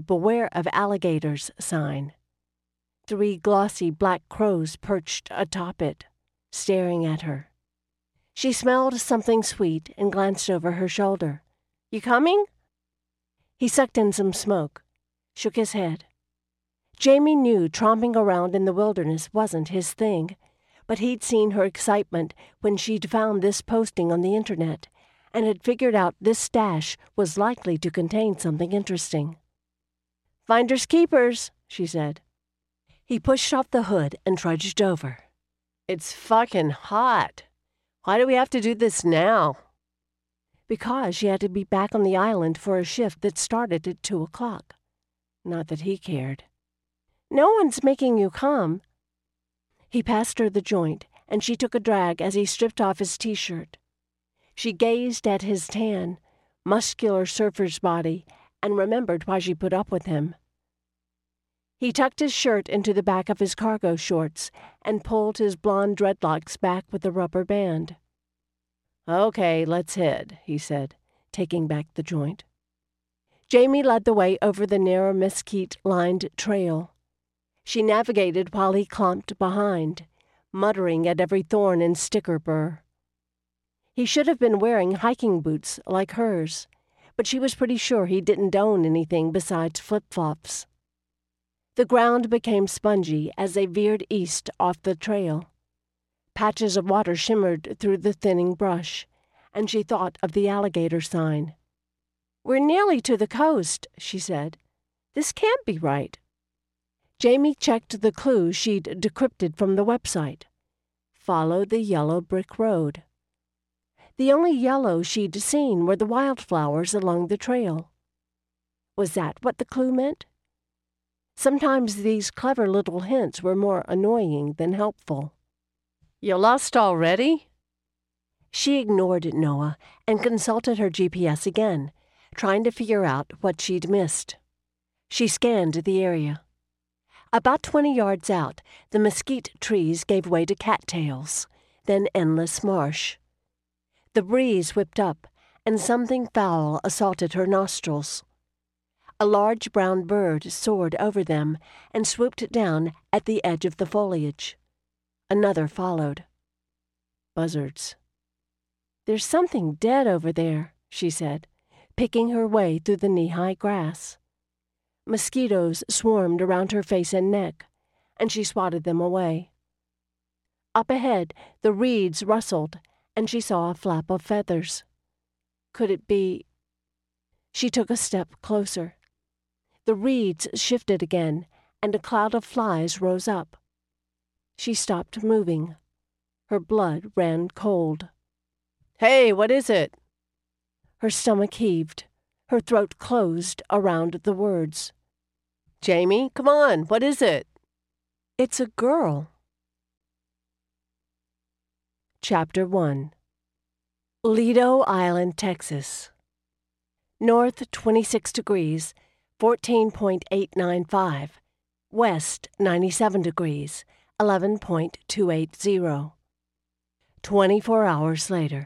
"Beware of Alligators" sign. 3 glossy black crows perched atop it, staring at her. She smelled something sweet and glanced over her shoulder. "You coming?" He sucked in some smoke, shook his head. Jamie knew tromping around in the wilderness wasn't his thing, but he'd seen her excitement when she'd found this posting on the internet and had figured out this stash was likely to contain something interesting. "Finders keepers," she said. He pushed off the hood and trudged over. "It's fucking hot. Why do we have to do this now?" Because she had to be back on the island for a shift that started at 2 o'clock. Not that he cared. "No one's making you come." He passed her the joint, and she took a drag as he stripped off his t-shirt. She gazed at his tan, muscular surfer's body and remembered why she put up with him. He tucked his shirt into the back of his cargo shorts and pulled his blonde dreadlocks back with a rubber band. "Okay, let's head," he said, taking back the joint. Jamie led the way over the narrow mesquite-lined trail. She navigated while he clomped behind, muttering at every thorn and sticker burr. He should have been wearing hiking boots like hers, but she was pretty sure he didn't own anything besides flip-flops. The ground became spongy as they veered east off the trail. Patches of water shimmered through the thinning brush, and she thought of the alligator sign. "We're nearly to the coast," she said. "This can't be right." Jamie checked the clue she'd decrypted from the website. Follow the yellow brick road. The only yellow she'd seen were the wildflowers along the trail. Was that what the clue meant? Sometimes these clever little hints were more annoying than helpful. "You lost already?" She ignored Noah and consulted her GPS again, trying to figure out what she'd missed. She scanned the area. About 20 yards out, the mesquite trees gave way to cattails, then endless marsh. The breeze whipped up, and something foul assaulted her nostrils. A large brown bird soared over them and swooped down at the edge of the foliage. Another followed. Buzzards. "There's something dead over there," she said, picking her way through the knee-high grass. Mosquitoes swarmed around her face and neck, and she swatted them away. Up ahead, the reeds rustled, and she saw a flap of feathers. Could it be? She took a step closer. The reeds shifted again, and a cloud of flies rose up. She stopped moving. Her blood ran cold. "Hey, what is it?" Her stomach heaved. Her throat closed around the words. "Jamie, come on, what is it?" "It's a girl." Chapter 1. Lido Island, Texas. North 26 degrees, 14.895. West 97 degrees, 11.280. 24 hours later.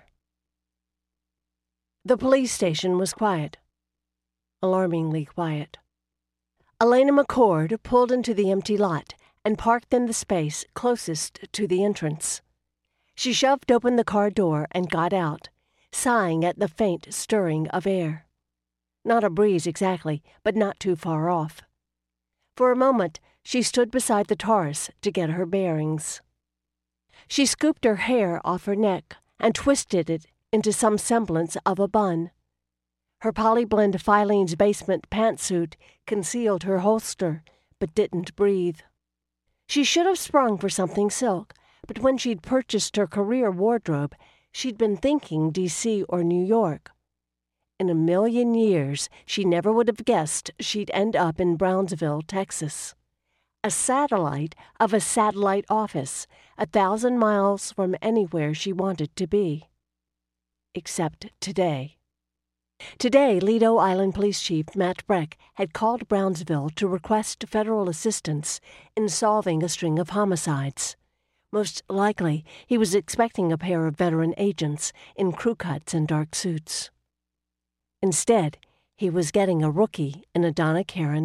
The police station was quiet. Alarmingly quiet. Elena McCord pulled into the empty lot and parked in the space closest to the entrance. She shoved open the car door and got out, sighing at the faint stirring of air. Not a breeze exactly, but not too far off. For a moment, she stood beside the Taurus to get her bearings. She scooped her hair off her neck and twisted it into some semblance of a bun. Her polyblend Filene's basement pantsuit concealed her holster, but didn't breathe. She should have sprung for something silk, but when she'd purchased her career wardrobe, she'd been thinking D.C. or New York. In a million years, she never would have guessed she'd end up in Brownsville, Texas. A satellite of a satellite office, 1,000 miles from anywhere she wanted to be. Except today. Today, Lido Island Police Chief Matt Breck had called Brownsville to request federal assistance in solving a string of homicides. Most likely, he was expecting a pair of veteran agents in crew cuts and dark suits. Instead, he was getting a rookie in a Donna Karan